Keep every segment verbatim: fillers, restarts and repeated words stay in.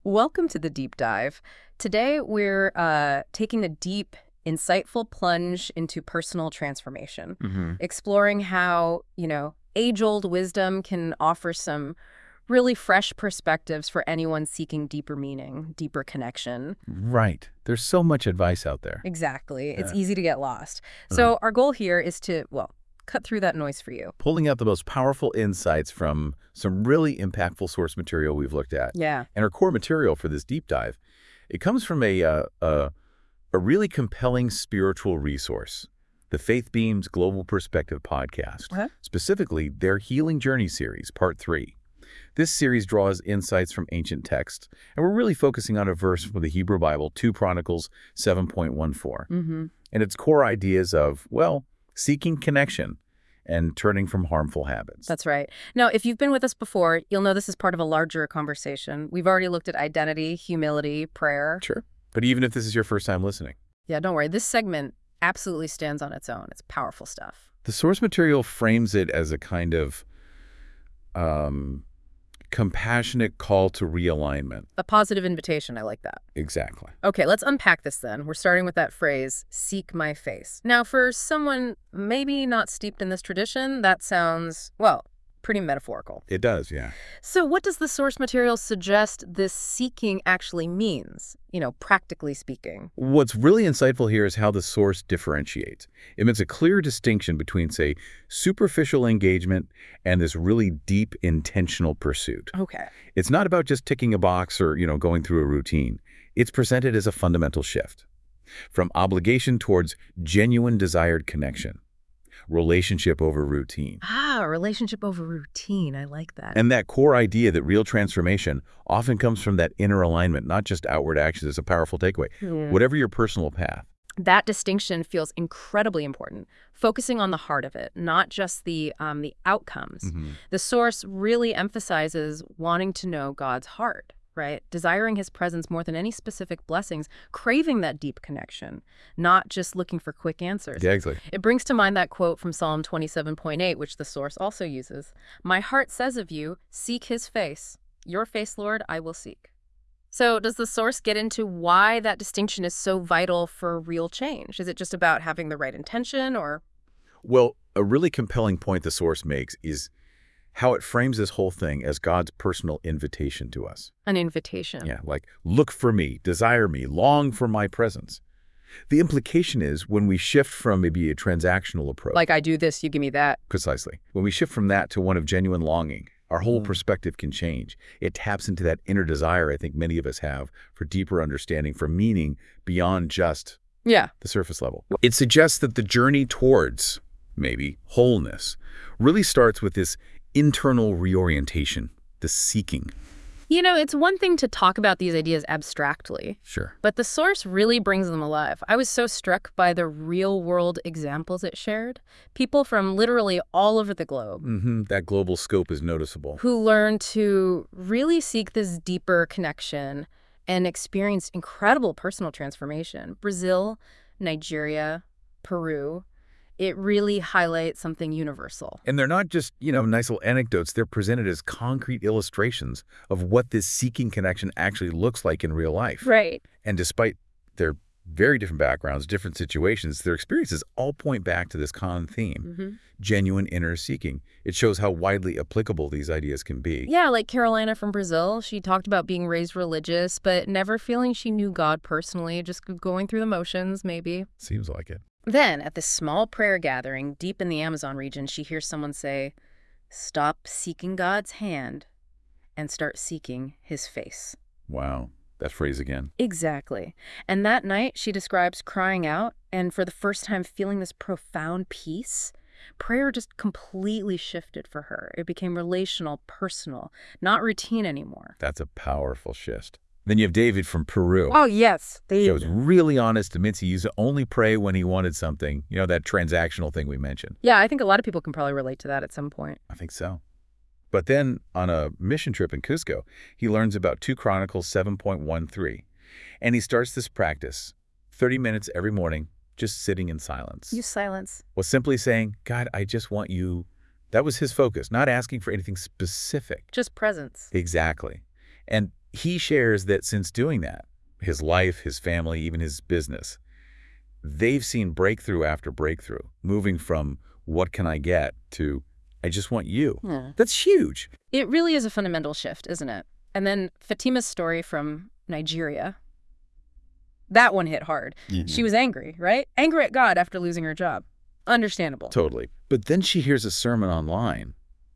Welcome to the deep dive. Today, we're uh, taking a deep, insightful plunge into personal transformation, hmm exploring how, you know, age-old wisdom can offer some really fresh perspectives for anyone seeking deeper meaning, deeper connection. Right. There's so much advice out there. Exactly. It's Uh, easy to get lost. uh, So our goal here is to, well, cut through that noise for you. Pulling out the most powerful insights from some really impactful source material we've looked at. Yeah. And our core material for this deep dive, it comes from a, uh, a, a really compelling spiritual resource, the Faith Beams Global Perspective podcast, Huh? specifically their Healing Journey series, part three. This series draws insights from ancient texts, and we're really focusing on a verse from the Hebrew Bible, Second Chronicles seven point one four. Mm-hmm. And its core ideas of, well, seeking connection and turning from harmful habits. That's right. Now, if you've been with us before, you'll know this is part of a larger conversation. We've already looked at identity, humility, prayer. Sure. But even if this is your first time listening, Yeah, don't worry. This segment absolutely stands on its own. It's powerful stuff. the source material frames it as a kind of um, compassionate call to realignment. A positive invitation. I like that. Exactly. Okay, let's unpack this then. We're starting with that phrase, seek my face. Now, for someone maybe not steeped in this tradition, that sounds, well, pretty metaphorical. It does, yeah. So what does the source material suggest this seeking actually means, you know, practically speaking? What's really insightful here is how the source differentiates. It makes a clear distinction between, say, superficial engagement and this really deep, intentional pursuit. Okay. It's not about just ticking a box or, you know, going through a routine. It's presented as a fundamental shift from obligation towards genuine desired connection, relationship over routine. Ah, relationship over routine. I like that. And that core idea that real transformation often comes from that inner alignment, not just outward actions, is a powerful takeaway. Hmm. Whatever your personal path. That distinction feels incredibly important, focusing on the heart of it, not just the um, the outcomes. Mhm. The source really emphasizes wanting to know God's heart, right? Desiring his presence more than any specific blessings, craving that deep connection, not just looking for quick answers. Yeah, exactly. It brings to mind that quote from Psalm twenty-seven point eight, which the source also uses. My heart says of you, seek his face. Your face, Lord, I will seek. So does the source get into why that distinction is so vital for real change? Is it just about having the right intention or? Well, a really compelling point the source makes is how it frames this whole thing as God's personal invitation to us. An invitation. Yeah, like, look for me, desire me, long for my presence. The implication is when we shift from maybe a transactional approach. Like I do this, you give me that. Precisely. When we shift from that to one of genuine longing, our whole Mm. perspective can change. It taps into that inner desire I think many of us have for deeper understanding, for meaning beyond just Yeah. the surface level. It suggests that the journey towards, maybe, wholeness really starts with this internal reorientation, the seeking. You know, it's one thing to talk about these ideas abstractly, Sure. but the source really brings them alive. I was so struck by the real-world examples it shared. People from literally all over the globe Mm-hmm. That global scope is noticeable. who learned to really seek this deeper connection and experience incredible personal transformation. Brazil, Nigeria, Peru. It really highlights something universal. And they're not just, you know, nice little anecdotes. They're presented as concrete illustrations of what this seeking connection actually looks like in real life. Right. And despite their very different backgrounds, different situations, their experiences all point back to this common theme, Mm-hmm. genuine inner seeking. It shows how widely applicable these ideas can be. Yeah, like Carolina from Brazil. She talked about being raised religious, but never feeling she knew God personally, just going through the motions, maybe. Seems like it. Then, at this small prayer gathering deep in the Amazon region, she hears someone say, "Stop seeking God's hand and start seeking his face." Wow. That phrase again. Exactly. And that night, she describes crying out and for the first time feeling this profound peace. Prayer just completely shifted for her. It became relational, personal, not routine anymore. That's a powerful shift. Then you have David from Peru. Oh, yes. He was really honest, admits he used to only pray when he wanted something. You know, that transactional thing we mentioned. Yeah, I think a lot of people can probably relate to that at some point. I think so. But then, on a mission trip in Cusco, he learns about Second Chronicles seven point one three. And he starts this practice, thirty minutes every morning, just sitting in silence. Use silence. Was simply saying, God, I just want you. That was his focus, not asking for anything specific. Just presence. Exactly. And He shares that since doing that, his life, his family, even his business, they've seen breakthrough after breakthrough, moving from what can I get to I just want you. Yeah. That's huge. It really is a fundamental shift, isn't it? And then Fatima's story from Nigeria. That one hit hard. Mm-hmm. She was angry, right? Angry at God after losing her job. Understandable. Totally. But then she hears a sermon online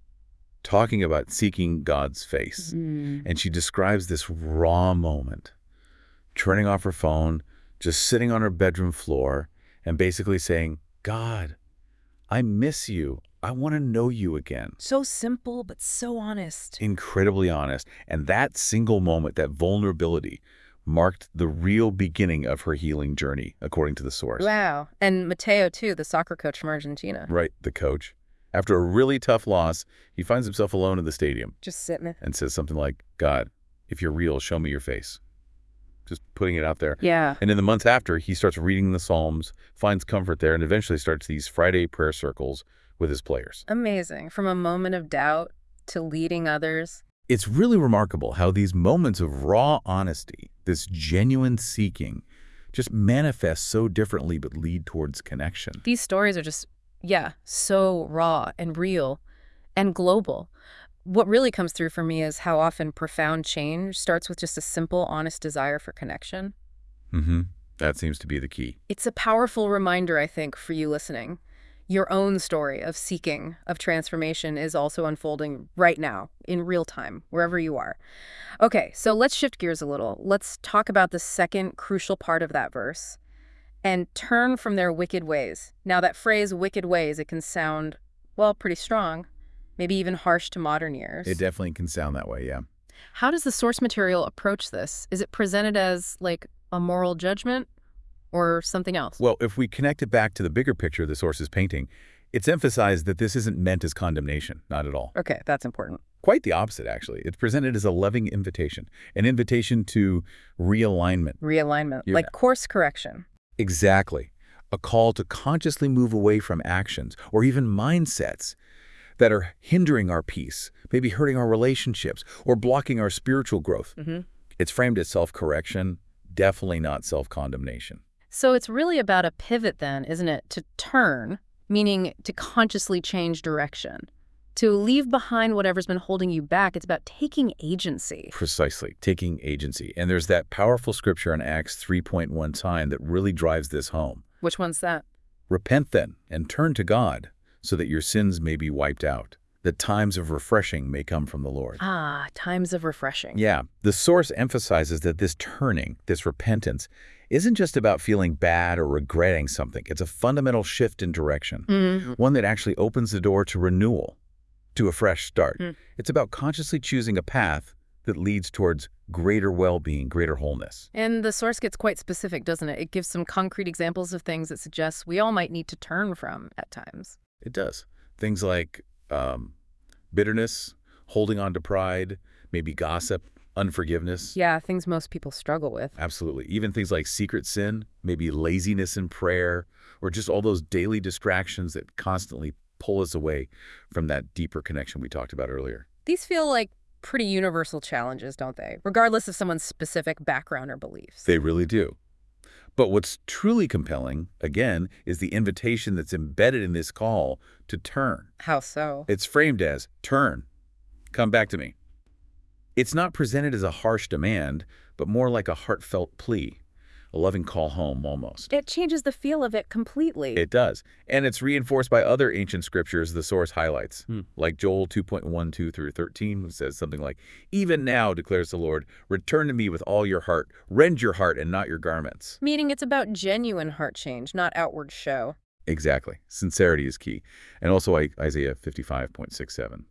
talking about seeking God's face. Mm. And she describes this raw moment, turning off her phone, just sitting on her bedroom floor, and basically saying, God, I miss you. I want to know you again. So simple, but so honest. Incredibly honest. And that single moment, that vulnerability, marked the real beginning of her healing journey, according to the source. Wow. And Mateo, too, the soccer coach from Argentina. Right, the coach. After a really tough loss, he finds himself alone in the stadium Just sitting there. and says something like, God, if you're real, show me your face. Just putting it out there. Yeah. And in the months after, he starts reading the Psalms, finds comfort there, and eventually starts these Friday prayer circles with his players. Amazing. From a moment of doubt to leading others. It's really remarkable how these moments of raw honesty, this genuine seeking, just manifest so differently but lead towards connection. These stories are just, yeah, so raw and real and global. What really comes through for me is how often profound change starts with just a simple, honest desire for connection. Mm-hmm. That seems to be the key. It's a powerful reminder, I think, for you listening. Your own story of seeking, of transformation is also unfolding right now, in real time, wherever you are. Okay, so let's shift gears a little. Let's talk about the second crucial part of that verse. And turn from their wicked ways. Now, that phrase, wicked ways, it can sound, well, pretty strong, maybe even harsh to modern ears. It definitely can sound that way, yeah. How does the source material approach this? Is it presented as, like, a moral judgment? Or something else? Well, if we connect it back to the bigger picture the source is painting, it's emphasized that this isn't meant as condemnation, not at all. Okay, that's important. Quite the opposite, actually. It's presented as a loving invitation, an invitation to realignment. Realignment, Yeah. like course correction. Exactly. A call to consciously move away from actions or even mindsets that are hindering our peace, maybe hurting our relationships or blocking our spiritual growth. Mm-hmm. It's framed as self-correction, definitely not self-condemnation. So it's really about a pivot then, isn't it? To turn, meaning to consciously change direction. To leave behind whatever's been holding you back. It's about taking agency. Precisely, taking agency. And there's that powerful scripture in Acts three point one time that really drives this home. Which one's that? Repent then, and turn to God, so that your sins may be wiped out, that times of refreshing may come from the Lord. Ah, times of refreshing. Yeah, the source emphasizes that this turning, this repentance, isn't just about feeling bad or regretting something. It's a fundamental shift in direction, Mm-hmm. one that actually opens the door to renewal, to a fresh start. Mm. It's about consciously choosing a path that leads towards greater well-being, greater wholeness. And the source gets quite specific, doesn't it? It gives some concrete examples of things that suggests we all might need to turn from at times. It does. Things like um, bitterness, holding on to pride, maybe gossip, unforgiveness. Yeah, things most people struggle with. Absolutely. Even things like secret sin, maybe laziness in prayer, or just all those daily distractions that constantly pull us away from that deeper connection we talked about earlier. These feel like pretty universal challenges, don't they? Regardless of someone's specific background or beliefs. They really do. But what's truly compelling, again, is the invitation that's embedded in this call to turn. How so? It's framed as, turn, come back to me. It's not presented as a harsh demand, but more like a heartfelt plea, a loving call home almost. It changes the feel of it completely. It does. And it's reinforced by other ancient scriptures the source highlights, Hmm. like Joel two point one two through thirteen, which says something like, even now, declares the Lord, return to me with all your heart, rend your heart and not your garments. Meaning it's about genuine heart change, not outward show. Exactly. Sincerity is key. And also Isaiah fifty-five point six seven.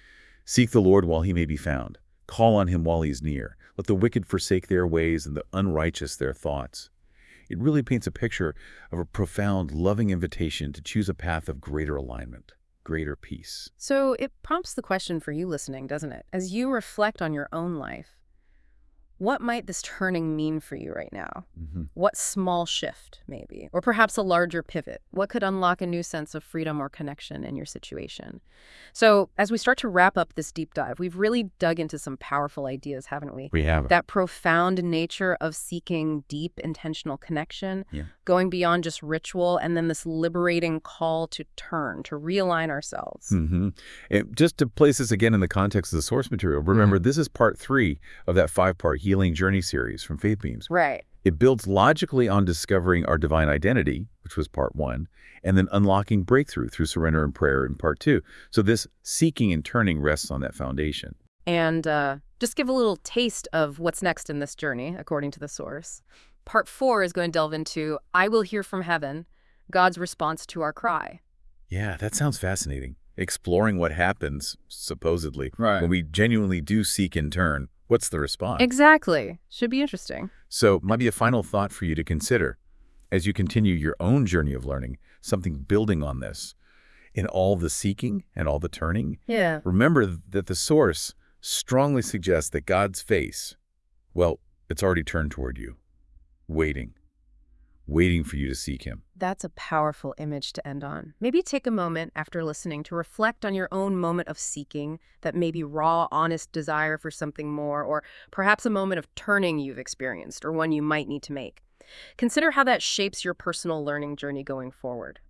Seek the Lord while he may be found. Call on him while he's near. Let the wicked forsake their ways and the unrighteous their thoughts. It really paints a picture of a profound, loving invitation to choose a path of greater alignment, greater peace. So it prompts the question for you listening, doesn't it? As you reflect on your own life, What might this turning mean for you right now? Hmm. What small shift, maybe? Or perhaps a larger pivot? What could unlock a new sense of freedom or connection in your situation? So, as we start to wrap up this deep dive, we've really dug into some powerful ideas, haven't we? We have. That profound nature of seeking deep, intentional connection, Yeah. going beyond just ritual, and then this liberating call to turn, to realign ourselves. Hmm. Just to place this again in the context of the source material, remember, this is part three of that five-part Healing Journey series from Faith Beams. Right. It builds logically on discovering our divine identity, which was part one, and then unlocking breakthrough through surrender and prayer in part two. So this seeking and turning rests on that foundation. And uh, just give a little taste of what's next in this journey, according to the source. Part four is going to delve into I Will Hear from Heaven, God's response to our cry. Yeah, that sounds fascinating. Exploring what happens, supposedly, Right. when we genuinely do seek and turn. What's the response? Exactly. Should be interesting. So, might be a final thought for you to consider as you continue your own journey of learning, something building on this. In all the seeking and all the turning, Yeah. remember that the source strongly suggests that God's face, well, it's already turned toward you, waiting, waiting for you to seek him. That's a powerful image to end on. Maybe take a moment after listening to reflect on your own moment of seeking, that maybe raw, honest desire for something more, or perhaps a moment of turning you've experienced, or one you might need to make. Consider how that shapes your personal learning journey going forward.